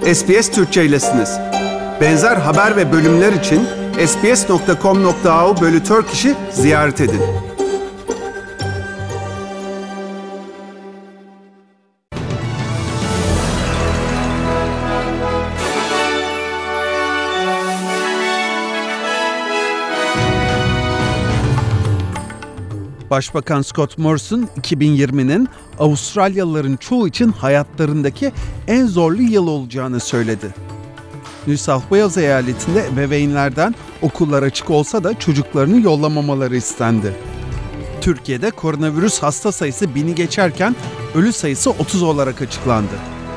SBS Türkçe'ylesiniz. Benzer haber ve bölümler için sbs.com.au/Turkish'i ziyaret edin. Başbakan Scott Morrison, 2020'nin Avustralyalıların çoğu için hayatlarındaki en zorlu yıl olacağını söyledi. New South Wales eyaletinde ebeveynlerden okullar açık olsa da çocuklarını yollamamaları istendi. Türkiye'de koronavirüs hasta sayısı 1000'i geçerken ölü sayısı 30 olarak açıklandı.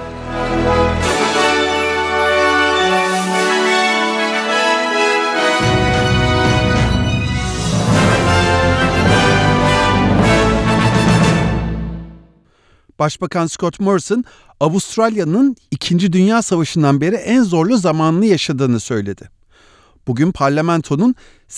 Başbakan Scott Morrison, Avustralya'nın 2. Dünya Savaşı'ndan beri en zorlu zamanını yaşadığını söyledi. Bugün parlamentonun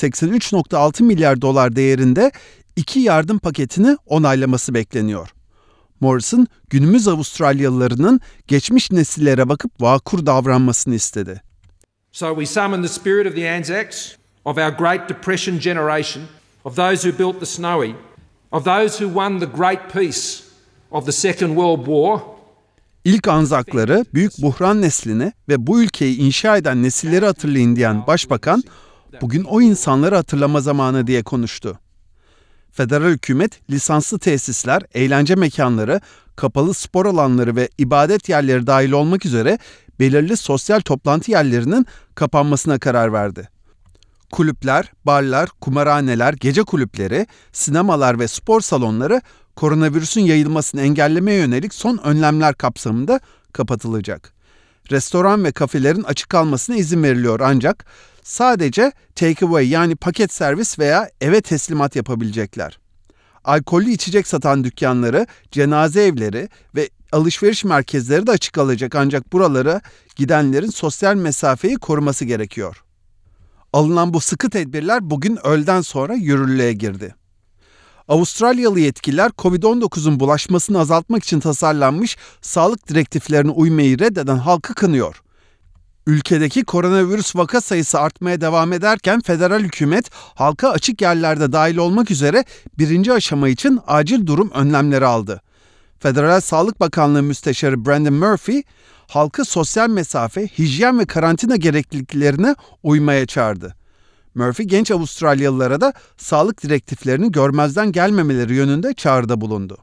83,6 milyar dolar değerinde 2 yardım paketini onaylaması bekleniyor. Morrison, günümüz Avustralyalılarının geçmiş nesillere bakıp vakur davranmasını istedi. So we summon the spirit of the Anzacs, of our Great Depression generation, of those who built the Snowy, of those who won the Great Peace of the Second World War. İlk Anzakları, büyük buhran neslini ve bu ülkeyi inşa eden nesilleri hatırlayın diyen başbakan, bugün o insanları hatırlama zamanı diye konuştu. Federal hükümet, lisanslı tesisler, eğlence mekanları, kapalı spor alanları ve ibadet yerleri dahil olmak üzere belirli sosyal toplantı yerlerinin kapanmasına karar verdi. Kulüpler, barlar, kumarhaneler, gece kulüpleri, sinemalar ve spor salonları koronavirüsün yayılmasını engellemeye yönelik son önlemler kapsamında kapatılacak. Restoran ve kafelerin açık kalmasına izin veriliyor ancak sadece take-away yani paket servis veya eve teslimat yapabilecekler. Alkollü içecek satan dükkanları, cenaze evleri ve alışveriş merkezleri de açık kalacak ancak buralara gidenlerin sosyal mesafeyi koruması gerekiyor. Alınan bu sıkı tedbirler bugün öğleden sonra yürürlüğe girdi. Avustralyalı yetkililer COVID-19'un bulaşmasını azaltmak için tasarlanmış sağlık direktiflerine uymayı reddeden halkı kınıyor. Ülkedeki koronavirüs vaka sayısı artmaya devam ederken federal hükümet halka açık yerlerde dahil olmak üzere 1. aşama için acil durum önlemleri aldı. Federal Sağlık Bakanlığı Müsteşarı Brendan Murphy, halkı sosyal mesafe, hijyen ve karantina gerekliliklerine uymaya çağırdı. Murphy, genç Avustralyalılara da sağlık direktiflerini görmezden gelmemeleri yönünde çağrıda bulundu.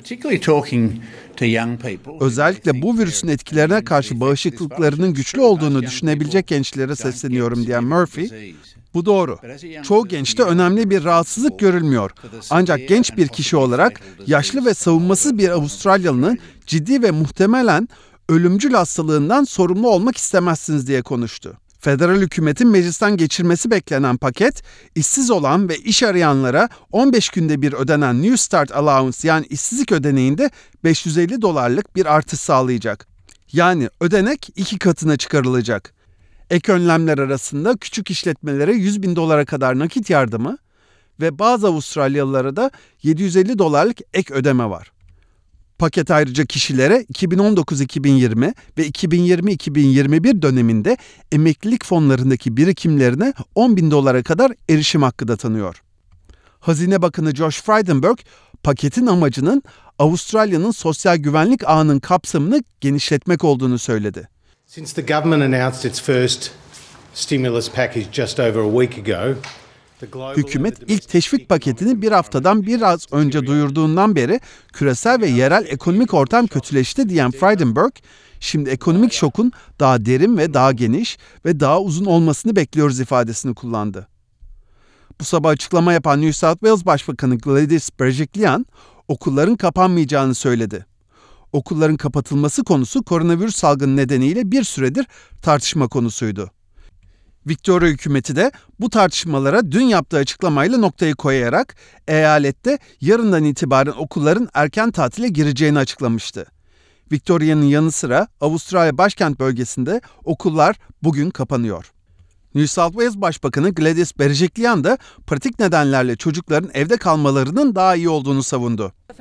Özellikle bu virüsün etkilerine karşı bağışıklıklarının güçlü olduğunu düşünebilecek gençlere sesleniyorum diyen Murphy, bu doğru. Çoğu gençte önemli bir rahatsızlık görülmüyor. Ancak genç bir kişi olarak yaşlı ve savunmasız bir Avustralyalı'nın ciddi ve muhtemelen ölümcül hastalığından sorumlu olmak istemezsiniz diye konuştu. Federal hükümetin meclisten geçirmesi beklenen paket, işsiz olan ve iş arayanlara 15 günde bir ödenen New Start Allowance yani işsizlik ödeneğinde $550 bir artış sağlayacak. Yani ödenek 2 katına çıkarılacak. Ek önlemler arasında küçük işletmelere $100,000 kadar nakit yardımı ve bazı Avustralyalılara da $750 ek ödeme var. Paket ayrıca kişilere 2019-2020 ve 2020-2021 döneminde emeklilik fonlarındaki birikimlerine $10,000 kadar erişim hakkı da tanıyor. Hazine Bakanı Josh Frydenberg, paketin amacının Avustralya'nın sosyal güvenlik ağının kapsamını genişletmek olduğunu söyledi. Since the government announced its first stimulus package just over a week ago, hükümet ilk teşvik paketini bir haftadan biraz önce duyurduğundan beri küresel ve yerel ekonomik ortam kötüleşti diyen Frydenberg, şimdi ekonomik şokun daha derin ve daha geniş ve daha uzun olmasını bekliyoruz ifadesini kullandı. Bu sabah açıklama yapan New South Wales Başbakanı Gladys Berejiklian, okulların kapanmayacağını söyledi. Okulların kapatılması konusu koronavirüs salgını nedeniyle bir süredir tartışma konusuydu. Victoria hükümeti de bu tartışmalara dün yaptığı açıklamayla noktayı koyarak eyalette yarından itibaren okulların erken tatile gireceğini açıklamıştı. Victoria'nın yanı sıra Avustralya başkent bölgesinde okullar bugün kapanıyor. New South Wales Başbakanı Gladys Berejiklian da pratik nedenlerle çocukların evde kalmalarının daha iyi olduğunu savundu. For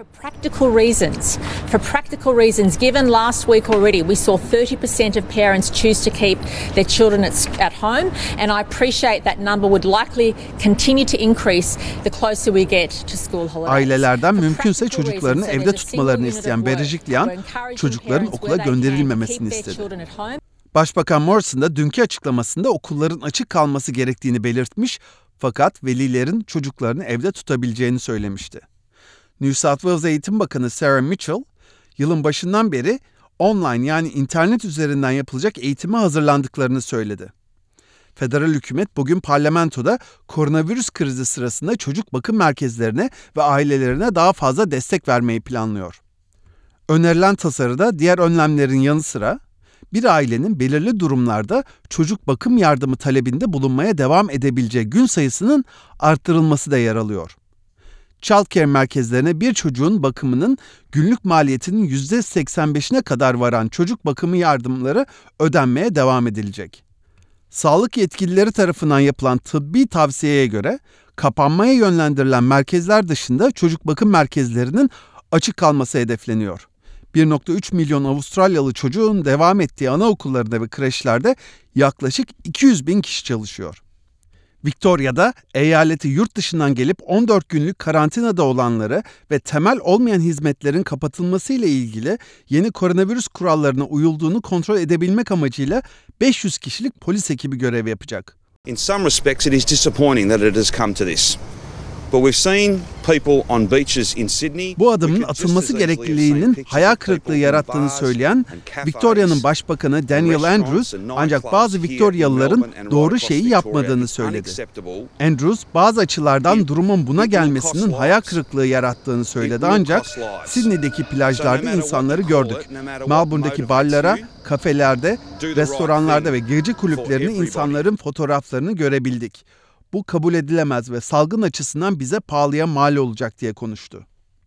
practical reasons, given last week already, we saw 30% of parents choose to keep their children at home, and I appreciate that number would likely continue to increase the closer we get to school holidays. Ailelerden mümkünse çocuklarını evde tutmalarını isteyen Berejiklian, çocukların okula gönderilmemesini istedi. Başbakan Morrison da dünkü açıklamasında okulların açık kalması gerektiğini belirtmiş, fakat velilerin çocuklarını evde tutabileceğini söylemişti. New South Wales Eğitim Bakanı Sarah Mitchell, yılın başından beri online yani internet üzerinden yapılacak eğitime hazırlandıklarını söyledi. Federal hükümet bugün parlamentoda koronavirüs krizi sırasında çocuk bakım merkezlerine ve ailelerine daha fazla destek vermeyi planlıyor. Önerilen tasarıda diğer önlemlerin yanı sıra bir ailenin belirli durumlarda çocuk bakım yardımı talebinde bulunmaya devam edebileceği gün sayısının arttırılması da yer alıyor. Childcare merkezlerine bir çocuğun bakımının günlük maliyetinin %85'ine kadar varan çocuk bakımı yardımları ödenmeye devam edilecek. Sağlık yetkilileri tarafından yapılan tıbbi tavsiyeye göre kapanmaya yönlendirilen merkezler dışında çocuk bakım merkezlerinin açık kalması hedefleniyor. 1,3 milyon Avustralyalı çocuğun devam ettiği anaokullarında ve kreşlerde yaklaşık 200 bin kişi çalışıyor. Victoria'da eyaleti yurt dışından gelip 14 günlük karantinada olanları ve temel olmayan hizmetlerin kapatılmasıyla ilgili yeni koronavirüs kurallarına uyulduğunu kontrol edebilmek amacıyla 500 kişilik polis ekibi görev yapacak. In some respects it is disappointing that it has come to this. But we've seen people on beaches in Sydney. Bu adımın atılması gerekliliğinin hayal kırıklığı yarattığını söyleyen Victoria'nın Başbakanı Daniel Andrews, ancak bazı Victorialıların doğru şeyi yapmadığını söyledi. Andrews, bazı açılardan durumun buna gelmesinin hayal kırıklığı yarattığını söyledi, ancak Sydney'deki plajlarda insanları gördük. Melbourne'deki barlara, kafelerde, restoranlarda ve gece kulüplerinde insanların fotoğraflarını görebildik. Bu kabul edilemez ve salgın açısından bize pahalıya mal olacak diye konuştu.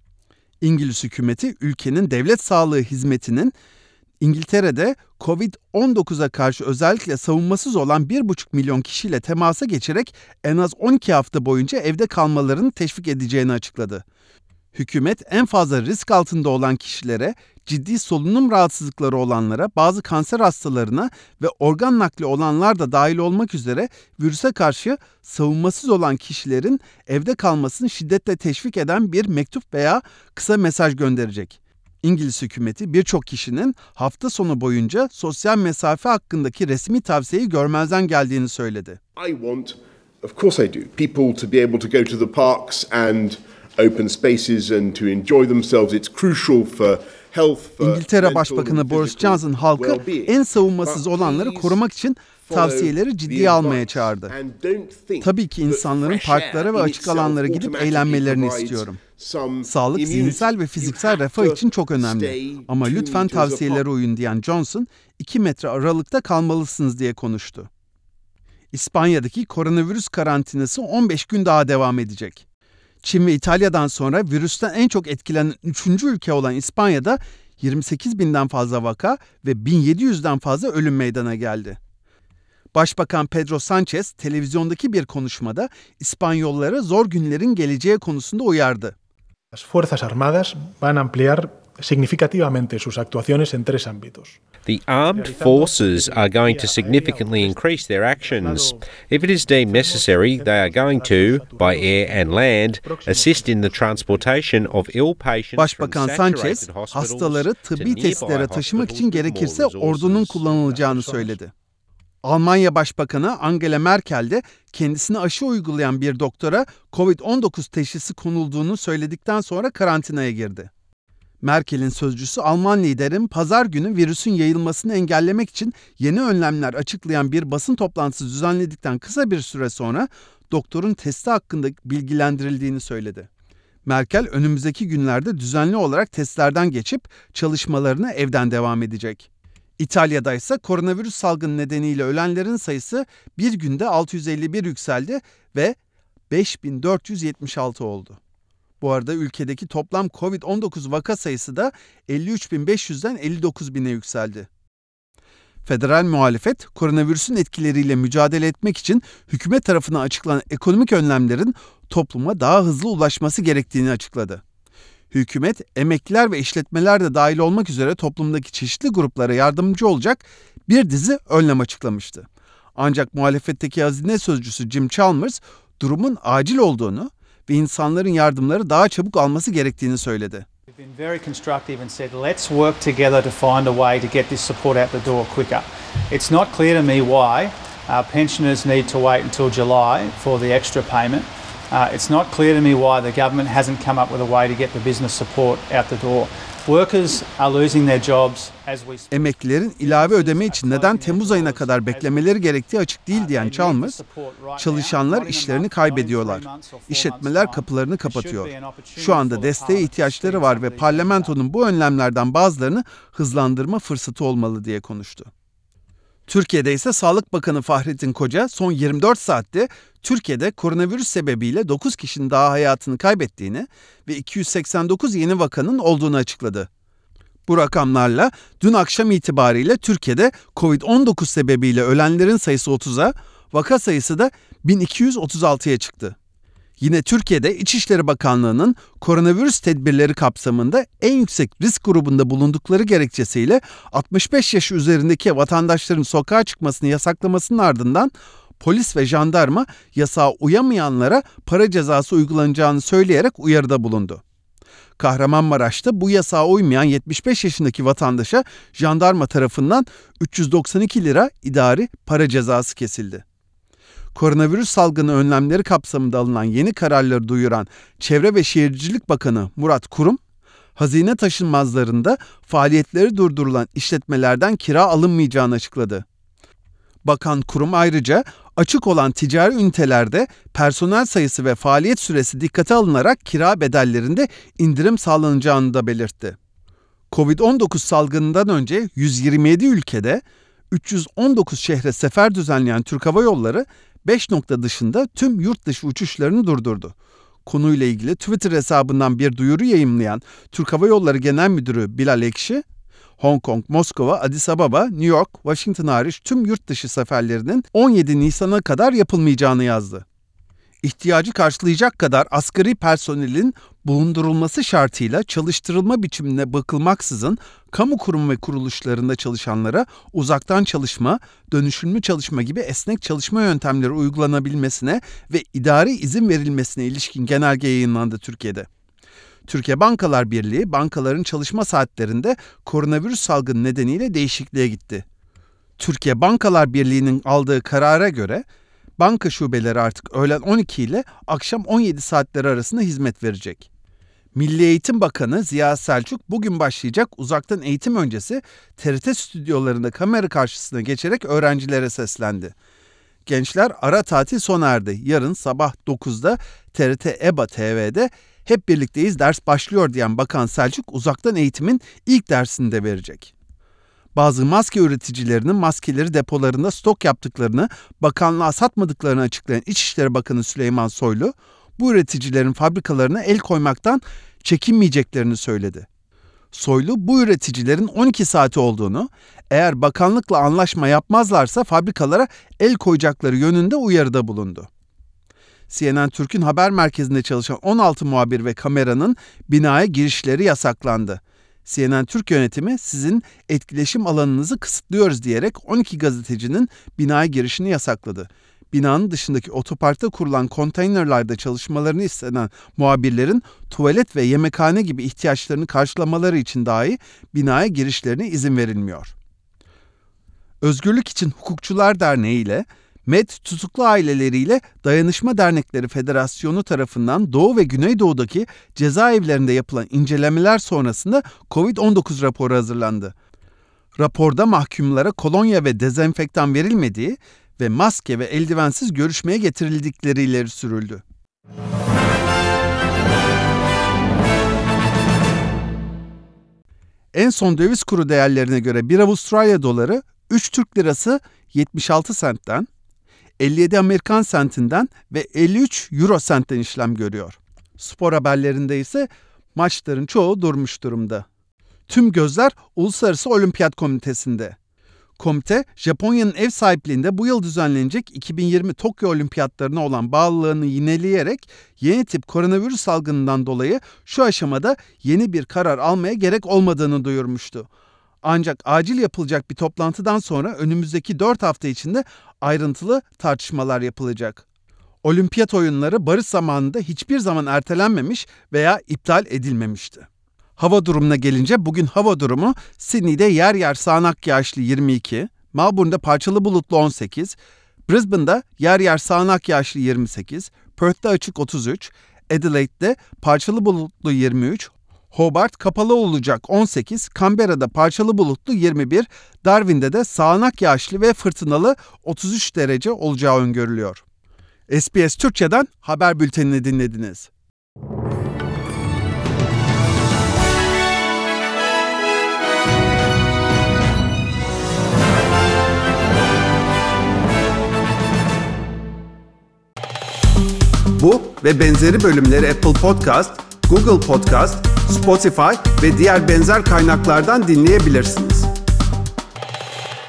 İngiliz hükümeti ülkenin devlet sağlığı hizmetinin İngiltere'de Covid-19'a karşı özellikle savunmasız olan 1,5 milyon kişiyle temasa geçerek en az 12 hafta boyunca evde kalmalarını teşvik edeceğini açıkladı. Hükümet en fazla risk altında olan kişilere, ciddi solunum rahatsızlıkları olanlara, bazı kanser hastalarına ve organ nakli olanlar da dahil olmak üzere virüse karşı savunmasız olan kişilerin evde kalmasını şiddetle teşvik eden bir mektup veya kısa mesaj gönderecek. İngiliz hükümeti birçok kişinin hafta sonu boyunca sosyal mesafe hakkındaki resmi tavsiyeyi görmezden geldiğini söyledi. I want, of course I do, people to be able to go to the parks and open spaces and to enjoy themselves. It's crucial for health. İngiltere Başbakanı Boris Johnson halkı en savunmasız olanları korumak için tavsiyeleri ciddiye almaya çağırdı. Tabii ki insanların parklara ve açık alanlara gidip eğlenmelerini istiyorum. Sağlık, zihinsel ve fiziksel refah için çok önemli. Ama lütfen tavsiyelere uyun diyen Johnson, 2 metre aralıkta kalmalısınız diye konuştu. İspanya'daki koronavirüs karantinası 15 gün daha devam edecek. Çin ve İtalya'dan sonra virüsten en çok etkilenen 3. ülke olan İspanya'da 28 binden fazla vaka ve 1700'den fazla ölüm meydana geldi. Başbakan Pedro Sánchez televizyondaki bir konuşmada İspanyollara zor günlerin geleceği konusunda uyardı. Las Fuerzas Armadas van a ampliar significativamente sus actuaciones en 3 ámbitos. The armed forces are going to significantly increase their actions. If it is deemed necessary, they are going to, by air and land, assist in the transportation of ill patients Başbakan from Sánchez, saturated hospitals hastaları to tıbbi nearby testlere taşımak için hospitals with gerekirse more ordunun resources. kullanılacağını söyledi. Almanya Başbakanı Angela Merkel de kendisine aşı uygulayan bir doktora Covid-19 teşhisi konulduğunu söyledikten sonra karantinaya girdi. Merkel'in sözcüsü Alman liderin pazar günü virüsün yayılmasını engellemek için yeni önlemler açıklayan bir basın toplantısı düzenledikten kısa bir süre sonra doktorun testi hakkında bilgilendirildiğini söyledi. Merkel önümüzdeki günlerde düzenli olarak testlerden geçip çalışmalarına evden devam edecek. İtalya'da ise koronavirüs salgını nedeniyle ölenlerin sayısı bir günde 651 yükseldi ve 5476 oldu. Bu arada ülkedeki toplam Covid-19 vaka sayısı da 53.500'den 59.000'e yükseldi. Federal muhalefet, koronavirüsün etkileriyle mücadele etmek için hükümet tarafından açıklanan ekonomik önlemlerin topluma daha hızlı ulaşması gerektiğini açıkladı. Hükümet, emekliler ve işletmeler de dahil olmak üzere toplumdaki çeşitli gruplara yardımcı olacak bir dizi önlem açıklamıştı. Ancak muhalefetteki hazine sözcüsü Jim Chalmers, durumun acil olduğunu ve insanların yardımları daha çabuk alması gerektiğini söyledi. We've been very constructive and said let's work together to find a way to get this support out the door quicker. It's not clear to me why pensioners need to wait until July for the extra payment. It's not clear to me why the government hasn't come up with a way to get the business support out the door. Workers are losing their jobs as we speak. Emeklilerin ilave ödeme için neden Temmuz ayına kadar beklemeleri gerektiği açık değil diyen Chalmers, çalışanlar işlerini kaybediyorlar. İşletmeler kapılarını kapatıyor. Şu anda desteğe ihtiyaçları var ve parlamentonun bu önlemlerden bazılarını hızlandırma fırsatı olmalı diye konuştu. Türkiye'de ise Sağlık Bakanı Fahrettin Koca son 24 saatte Türkiye'de koronavirüs sebebiyle 9 kişinin daha hayatını kaybettiğini ve 289 yeni vakanın olduğunu açıkladı. Bu rakamlarla dün akşam itibariyle Türkiye'de COVID-19 sebebiyle ölenlerin sayısı 30'a, vaka sayısı da 1236'ya çıktı. Yine Türkiye'de İçişleri Bakanlığı'nın koronavirüs tedbirleri kapsamında en yüksek risk grubunda bulundukları gerekçesiyle 65 yaş üzerindeki vatandaşların sokağa çıkmasını yasaklamasının ardından polis ve jandarma yasağa uyamayanlara para cezası uygulanacağını söyleyerek uyarıda bulundu. Kahramanmaraş'ta bu yasağa uymayan 75 yaşındaki vatandaşa jandarma tarafından 392 lira idari para cezası kesildi. Koronavirüs salgını önlemleri kapsamında alınan yeni kararları duyuran Çevre ve Şehircilik Bakanı Murat Kurum, hazine taşınmazlarında faaliyetleri durdurulan işletmelerden kira alınmayacağını açıkladı. Bakan Kurum ayrıca açık olan ticari ünitelerde personel sayısı ve faaliyet süresi dikkate alınarak kira bedellerinde indirim sağlanacağını da belirtti. Covid-19 salgınından önce 127 ülkede 319 şehre sefer düzenleyen Türk Hava Yolları 5 nokta dışında tüm yurt dışı uçuşlarını durdurdu. Konuyla ilgili Twitter hesabından bir duyuru yayımlayan Türk Hava Yolları Genel Müdürü Bilal Ekşi, Hong Kong, Moskova, Addis Ababa, New York, Washington hariç tüm yurt dışı seferlerinin 17 Nisan'a kadar yapılmayacağını yazdı. İhtiyacı karşılayacak kadar asgari personelin bulundurulması şartıyla çalıştırılma biçimine bakılmaksızın kamu kurum ve kuruluşlarında çalışanlara uzaktan çalışma, dönüşümlü çalışma gibi esnek çalışma yöntemleri uygulanabilmesine ve idari izin verilmesine ilişkin genelge yayınlandı Türkiye'de. Türkiye Bankalar Birliği, bankaların çalışma saatlerinde koronavirüs salgını nedeniyle değişikliğe gitti. Türkiye Bankalar Birliği'nin aldığı karara göre, banka şubeleri artık öğlen 12 ile akşam 17 saatleri arasında hizmet verecek. Milli Eğitim Bakanı Ziya Selçuk bugün başlayacak uzaktan eğitim öncesi TRT stüdyolarında kamera karşısına geçerek öğrencilere seslendi. Gençler ara tatil sona erdi. Yarın sabah 9'da TRT EBA TV'de hep birlikteyiz ders başlıyor diyen Bakan Selçuk uzaktan eğitimin ilk dersini de verecek. Bazı maske üreticilerinin maskeleri depolarında stok yaptıklarını, bakanlığa satmadıklarını açıklayan İçişleri Bakanı Süleyman Soylu, bu üreticilerin fabrikalarına el koymaktan çekinmeyeceklerini söyledi. Soylu, bu üreticilerin 12 saati olduğunu, eğer bakanlıkla anlaşma yapmazlarsa fabrikalara el koyacakları yönünde uyarıda bulundu. CNN Türk'ün haber merkezinde çalışan 16 muhabir ve kameranın binaya girişleri yasaklandı. CNN Türk yönetimi sizin etkileşim alanınızı kısıtlıyoruz diyerek 12 gazetecinin binaya girişini yasakladı. Binanın dışındaki otoparkta kurulan konteynerlarda çalışmalarını istenen muhabirlerin tuvalet ve yemekhane gibi ihtiyaçlarını karşılamaları için dahi binaya girişlerine izin verilmiyor. Özgürlük İçin Hukukçular Derneği ile MED Tutuklu Aileleriyle Dayanışma Dernekleri Federasyonu tarafından Doğu ve Güneydoğu'daki cezaevlerinde yapılan incelemeler sonrasında COVID-19 raporu hazırlandı. Raporda mahkumlara kolonya ve dezenfektan verilmediği ve maske ve eldivensiz görüşmeye getirildikleri ileri sürüldü. En son döviz kuru değerlerine göre 1 Avustralya doları 3 Türk lirası 76 sentten, 57 Amerikan sentinden ve 53 Euro sentten işlem görüyor. Spor haberlerinde ise maçların çoğu durmuş durumda. Tüm gözler Uluslararası Olimpiyat Komitesi'nde. Komite, Japonya'nın ev sahipliğinde bu yıl düzenlenecek 2020 Tokyo Olimpiyatlarına olan bağlılığını yineleyerek yeni tip koronavirüs salgınından dolayı şu aşamada yeni bir karar almaya gerek olmadığını duyurmuştu. Ancak acil yapılacak bir toplantıdan sonra önümüzdeki 4 hafta içinde ayrıntılı tartışmalar yapılacak. Olimpiyat oyunları barış zamanında hiçbir zaman ertelenmemiş veya iptal edilmemişti. Hava durumuna gelince bugün hava durumu Sydney'de yer yer sağanak yağışlı 22, Melbourne'da parçalı bulutlu 18, Brisbane'da yer yer sağanak yağışlı 28, Perth'te açık 33, Adelaide'de parçalı bulutlu 23, Hobart kapalı olacak 18, Canberra'da parçalı bulutlu 21, Darwin'de de sağanak yağışlı ve fırtınalı 33 derece olacağı öngörülüyor. SBS Türkçe'den haber bültenini dinlediniz. Bu ve benzeri bölümleri Apple Podcast, Google Podcast, Spotify ve diğer benzer kaynaklardan dinleyebilirsiniz.